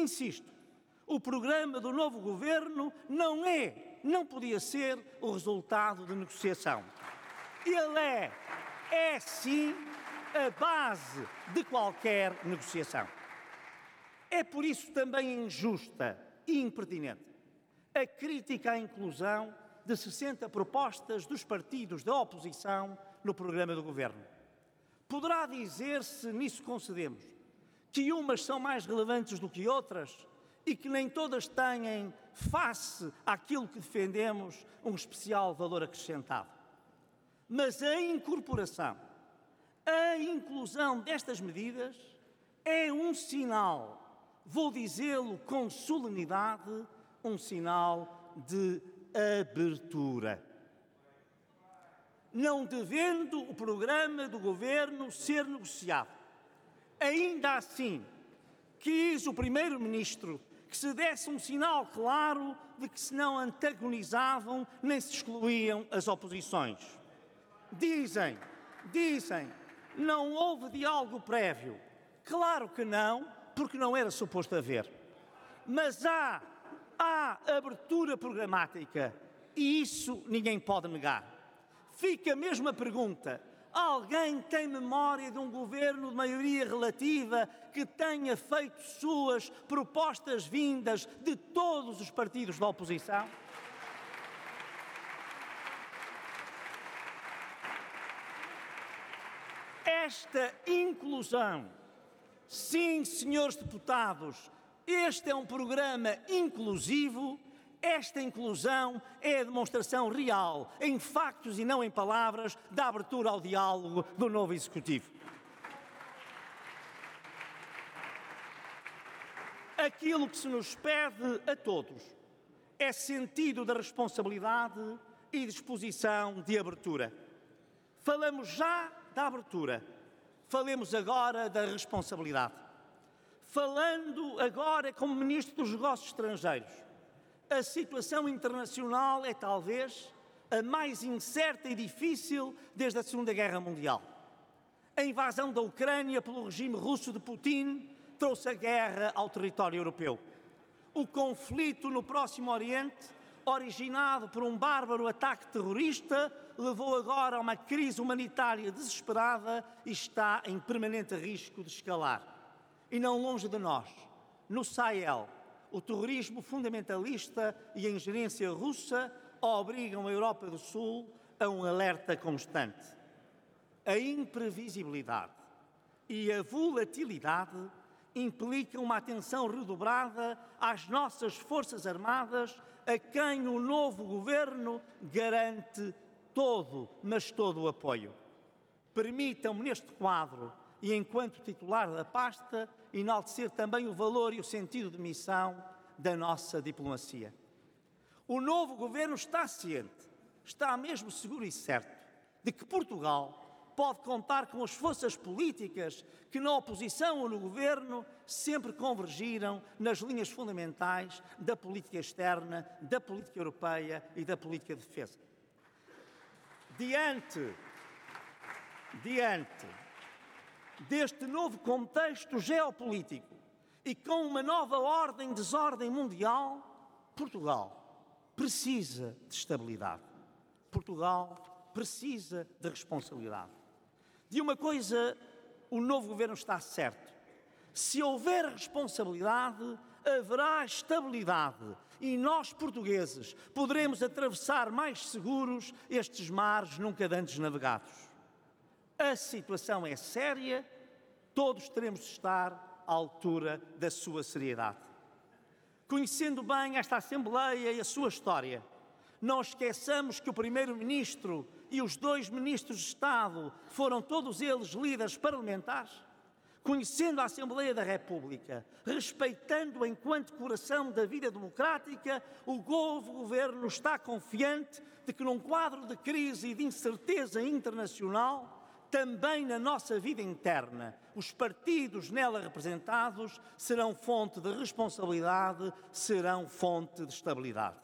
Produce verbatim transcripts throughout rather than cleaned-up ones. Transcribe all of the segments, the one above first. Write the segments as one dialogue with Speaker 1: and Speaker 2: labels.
Speaker 1: Insisto, o programa do novo governo não é, não podia ser o resultado de negociação. Ele é, é sim, a base de qualquer negociação. É por isso também injusta e impertinente a crítica à inclusão de sessenta propostas dos partidos da oposição no programa do governo. Poderá dizer-se, nisso concedemos, que umas são mais relevantes do que outras e que nem todas têm, face àquilo que defendemos, um especial valor acrescentado. Mas a incorporação, a inclusão destas medidas é um sinal, vou dizê-lo com solenidade, um sinal de abertura. Não devendo o programa do governo ser negociado, ainda assim, quis o primeiro-ministro que se desse um sinal claro de que se não antagonizavam nem se excluíam as oposições. Dizem, dizem, não houve diálogo prévio. Claro que não, porque não era suposto haver. Mas há, há abertura programática e isso ninguém pode negar. Fica mesmo a pergunta: alguém tem memória de um governo de maioria relativa que tenha feito suas propostas vindas de todos os partidos da oposição? Esta inclusão, sim, senhores deputados, este é um programa inclusivo. Esta inclusão é a demonstração real, em factos e não em palavras, da abertura ao diálogo do novo Executivo. Aquilo que se nos pede a todos é sentido da responsabilidade e disposição de abertura. Falamos já da abertura, falemos agora da responsabilidade. Falando agora como Ministro dos Negócios Estrangeiros, a situação internacional é talvez a mais incerta e difícil desde a Segunda Guerra Mundial. A invasão da Ucrânia pelo regime russo de Putin trouxe a guerra ao território europeu. O conflito no Próximo Oriente, originado por um bárbaro ataque terrorista, levou agora a uma crise humanitária desesperada e está em permanente risco de escalar. E não longe de nós, no Sahel, o terrorismo fundamentalista e a ingerência russa obrigam a Europa do Sul a um alerta constante. A imprevisibilidade e a volatilidade implicam uma atenção redobrada às nossas Forças Armadas, a quem o novo governo garante todo, mas todo o apoio. Permitam-me, neste quadro, e enquanto titular da pasta, enaltecer também o valor e o sentido de missão da nossa diplomacia. O novo governo está ciente, está mesmo seguro e certo, de que Portugal pode contar com as forças políticas que na oposição ou no governo sempre convergiram nas linhas fundamentais da política externa, da política europeia e da política de defesa. Diante, diante deste novo contexto geopolítico e com uma nova ordem, desordem mundial, Portugal precisa de estabilidade. Portugal precisa de responsabilidade. De uma coisa, o novo governo está certo. Se houver responsabilidade, haverá estabilidade e nós, portugueses, poderemos atravessar mais seguros estes mares nunca antes navegados. A situação é séria, todos teremos de estar à altura da sua seriedade. Conhecendo bem esta Assembleia e a sua história, não esqueçamos que o Primeiro-Ministro e os dois Ministros de Estado foram todos eles líderes parlamentares. Conhecendo a Assembleia da República, respeitando-a enquanto coração da vida democrática, o novo governo está confiante de que num quadro de crise e de incerteza internacional, também na nossa vida interna, os partidos nela representados serão fonte de responsabilidade, serão fonte de estabilidade.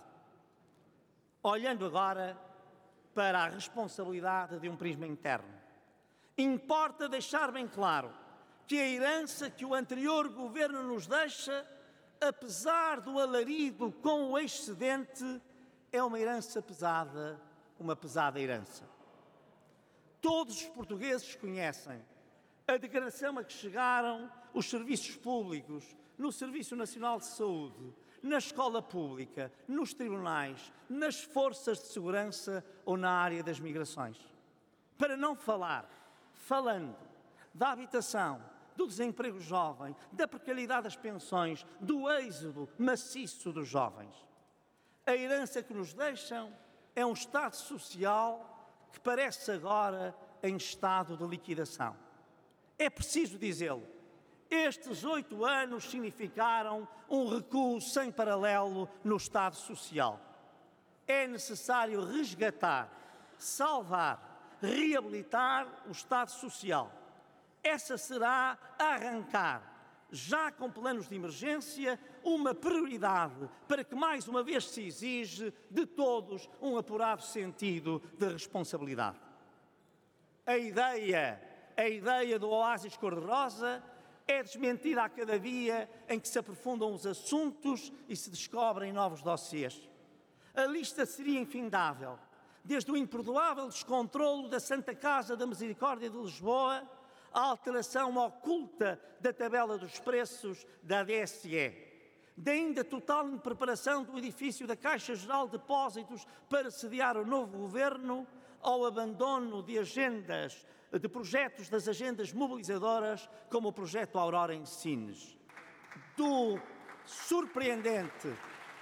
Speaker 1: Olhando agora para a responsabilidade de um prisma interno, importa deixar bem claro que a herança que o anterior governo nos deixa apesar do alarido com o excedente, é uma herança pesada, uma pesada herança. Todos os portugueses conhecem a degradação a que chegaram os serviços públicos, no Serviço Nacional de Saúde, na escola pública, nos tribunais, nas forças de segurança ou na área das migrações. Para não falar, falando, da habitação, do desemprego jovem, da precariedade das pensões, do êxodo maciço dos jovens. A herança que nos deixam é um Estado social que parece agora em estado de liquidação. É preciso dizê-lo. Estes oito anos significaram um recuo sem paralelo no Estado Social. É necessário resgatar, salvar, reabilitar o Estado Social. Essa será arrancar, já com planos de emergência, uma prioridade para que mais uma vez se exige de todos um apurado sentido de responsabilidade. A ideia, a ideia do oásis cor-de-rosa é desmentida a cada dia em que se aprofundam os assuntos e se descobrem novos dossiês. A lista seria infindável, desde o imperdoável descontrolo da Santa Casa da Misericórdia de Lisboa à alteração oculta da tabela dos preços da D S E, da ainda total impreparação do edifício da Caixa Geral de Depósitos para sediar o novo governo, ao abandono de agendas, de projetos das agendas mobilizadoras, como o projeto Aurora em Sines, do surpreendente,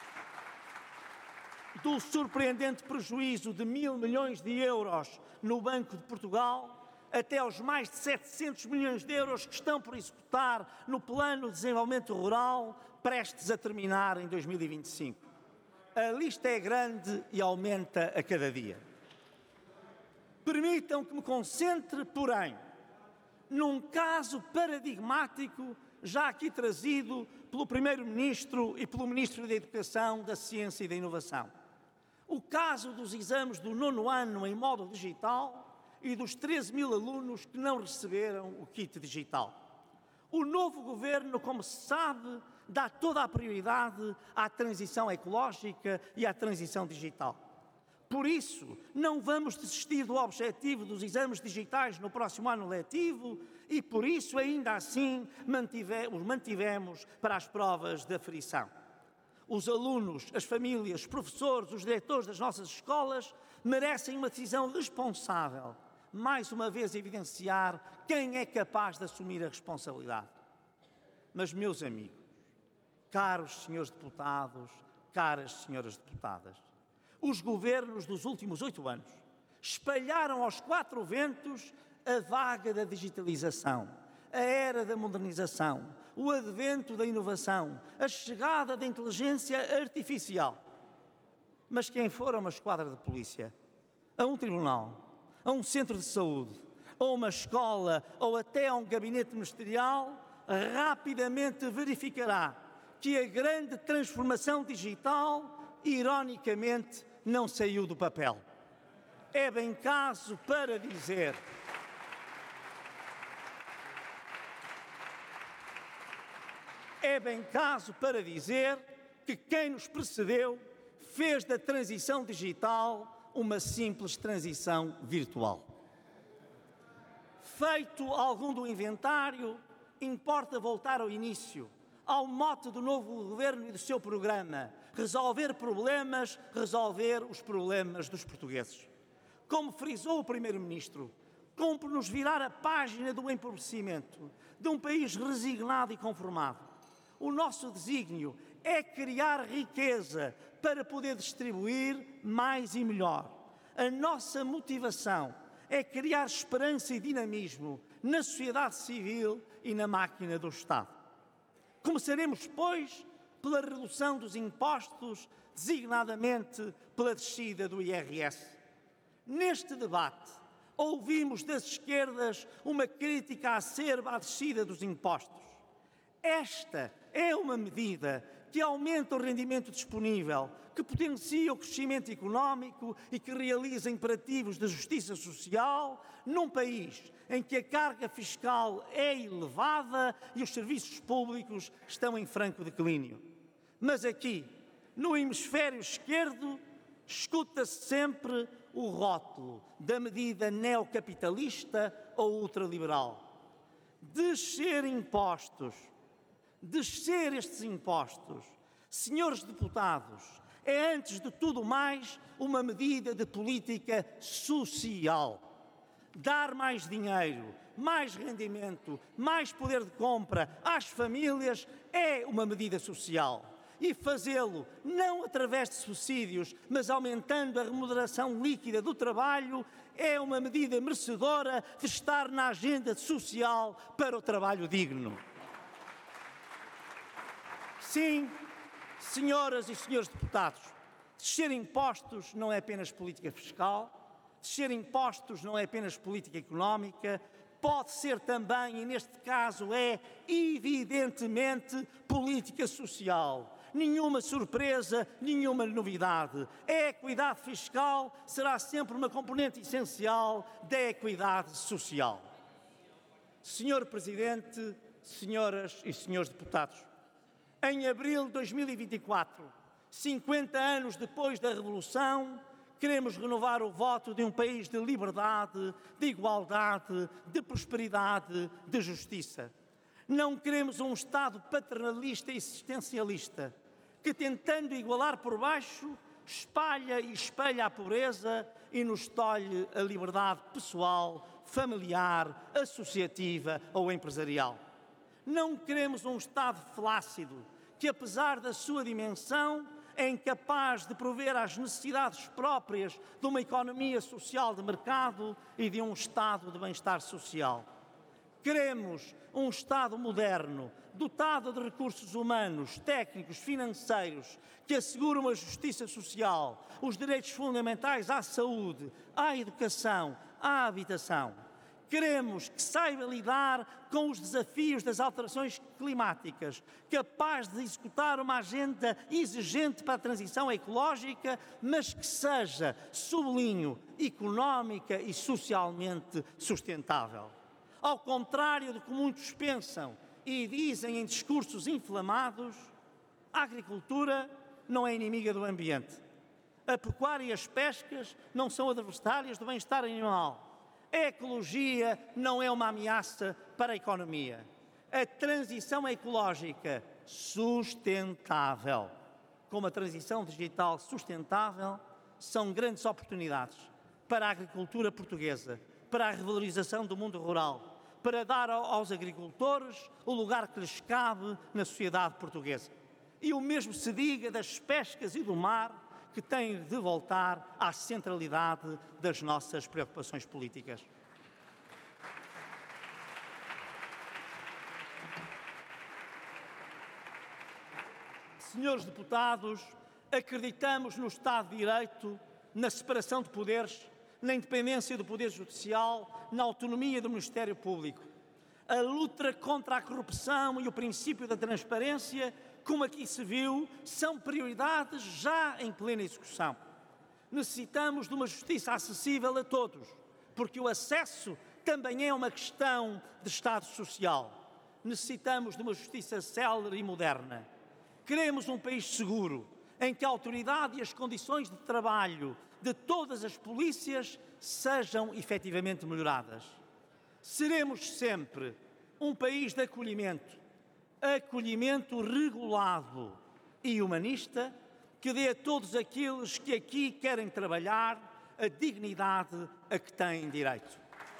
Speaker 1: do surpreendente prejuízo de mil milhões de euros no Banco de Portugal, até aos mais de setecentos milhões de euros que estão por executar no Plano de Desenvolvimento Rural, prestes a terminar em dois mil e vinte e cinco. A lista é grande e aumenta a cada dia. Permitam que me concentre, porém, num caso paradigmático já aqui trazido pelo Primeiro-Ministro e pelo Ministro da Educação, da Ciência e da Inovação. O caso dos exames do nono ano em modo digital e dos treze mil alunos que não receberam o kit digital. O novo governo, como se sabe, dá toda a prioridade à transição ecológica e à transição digital. Por isso, não vamos desistir do objetivo dos exames digitais no próximo ano letivo e, por isso, ainda assim, mantive, os mantivemos para as provas de aferição. Os alunos, as famílias, os professores, os diretores das nossas escolas merecem uma decisão responsável, mais uma vez evidenciar quem é capaz de assumir a responsabilidade. Mas, meus amigos, caros senhores deputados, caras senhoras deputadas, os governos dos últimos oito anos espalharam aos quatro ventos a vaga da digitalização, a era da modernização, o advento da inovação, a chegada da inteligência artificial. Mas quem for a uma esquadra de polícia, a um tribunal, a um centro de saúde, a uma escola ou até a um gabinete ministerial, rapidamente verificará que a grande transformação digital, ironicamente, não saiu do papel. É bem caso para dizer É bem caso para dizer que quem nos precedeu fez da transição digital uma simples transição virtual. Feito algum do inventário, importa voltar ao início, ao mote do novo governo e do seu programa: resolver problemas, resolver os problemas dos portugueses. Como frisou o Primeiro-Ministro, cumpre-nos virar a página do empobrecimento de um país resignado e conformado. O nosso desígnio é criar riqueza para poder distribuir mais e melhor. A nossa motivação é criar esperança e dinamismo na sociedade civil e na máquina do Estado. Começaremos, pois, pela redução dos impostos, designadamente pela descida do I R S. Neste debate, ouvimos das esquerdas uma crítica acerba à descida dos impostos. Esta é uma medida que aumenta o rendimento disponível, que potencia o crescimento económico e que realiza imperativos de justiça social num país em que a carga fiscal é elevada e os serviços públicos estão em franco declínio. Mas aqui, no hemisfério esquerdo, escuta-se sempre o rótulo da medida neocapitalista ou ultraliberal. Descer impostos, descer estes impostos, senhores deputados, é antes de tudo mais uma medida de política social. Dar mais dinheiro, mais rendimento, mais poder de compra às famílias é uma medida social. E fazê-lo não através de subsídios, mas aumentando a remuneração líquida do trabalho, é uma medida merecedora de estar na agenda social para o trabalho digno. Sim, senhoras e senhores deputados, descer impostos não é apenas política fiscal, descer impostos não é apenas política económica, pode ser também, e neste caso é evidentemente, política social. Nenhuma surpresa, nenhuma novidade. A equidade fiscal será sempre uma componente essencial da equidade social. Senhor Presidente, senhoras e senhores deputados, em abril de dois mil e vinte e quatro, cinquenta anos depois da Revolução, queremos renovar o voto de um país de liberdade, de igualdade, de prosperidade, de justiça. Não queremos um Estado paternalista e existencialista, que tentando igualar por baixo, espalha e espelha a pobreza e nos tolhe a liberdade pessoal, familiar, associativa ou empresarial. Não queremos um Estado flácido, que apesar da sua dimensão, é incapaz de prover às necessidades próprias de uma economia social de mercado e de um Estado de bem-estar social. Queremos um Estado moderno, dotado de recursos humanos, técnicos, financeiros, que assegure uma justiça social, os direitos fundamentais à saúde, à educação, à habitação. Queremos que saiba lidar com os desafios das alterações climáticas, capaz de executar uma agenda exigente para a transição ecológica, mas que seja, sublinho, económica e socialmente sustentável. Ao contrário do que muitos pensam e dizem em discursos inflamados, a agricultura não é inimiga do ambiente. A pecuária e as pescas não são adversárias do bem-estar animal. A ecologia não é uma ameaça para a economia. A transição ecológica sustentável, como a transição digital sustentável, são grandes oportunidades para a agricultura portuguesa, para a revalorização do mundo rural, para dar aos agricultores o lugar que lhes cabe na sociedade portuguesa. E o mesmo se diga das pescas e do mar, que têm de voltar à centralidade das nossas preocupações políticas. Senhores deputados, acreditamos no Estado de Direito, na separação de poderes, na independência do Poder Judicial, na autonomia do Ministério Público. A luta contra a corrupção e o princípio da transparência, como aqui se viu, são prioridades já em plena execução. Necessitamos de uma justiça acessível a todos, porque o acesso também é uma questão de Estado social. Necessitamos de uma justiça célere e moderna. Queremos um país seguro, em que a autoridade e as condições de trabalho de todas as polícias sejam efetivamente melhoradas. Seremos sempre um país de acolhimento, acolhimento regulado e humanista, que dê a todos aqueles que aqui querem trabalhar a dignidade a que têm direito.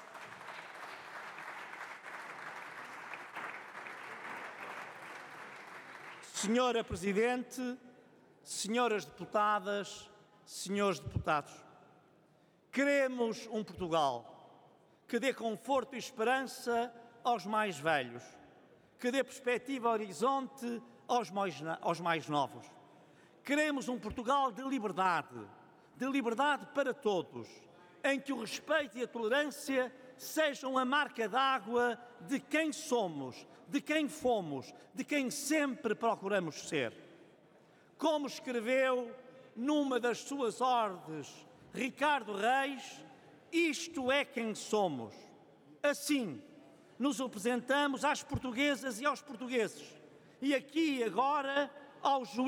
Speaker 1: Senhora Presidente, senhoras deputadas, senhores deputados, queremos um Portugal que dê conforto e esperança aos mais velhos, que dê perspectiva e horizonte aos mais, aos mais novos. Queremos um Portugal de liberdade, de liberdade para todos, em que o respeito e a tolerância sejam a marca d'água de quem somos, de quem fomos, de quem sempre procuramos ser. Como escreveu numa das suas ordes Ricardo Reis, isto é quem somos. Assim, nos apresentamos às portuguesas e aos portugueses, e aqui e agora aos juízes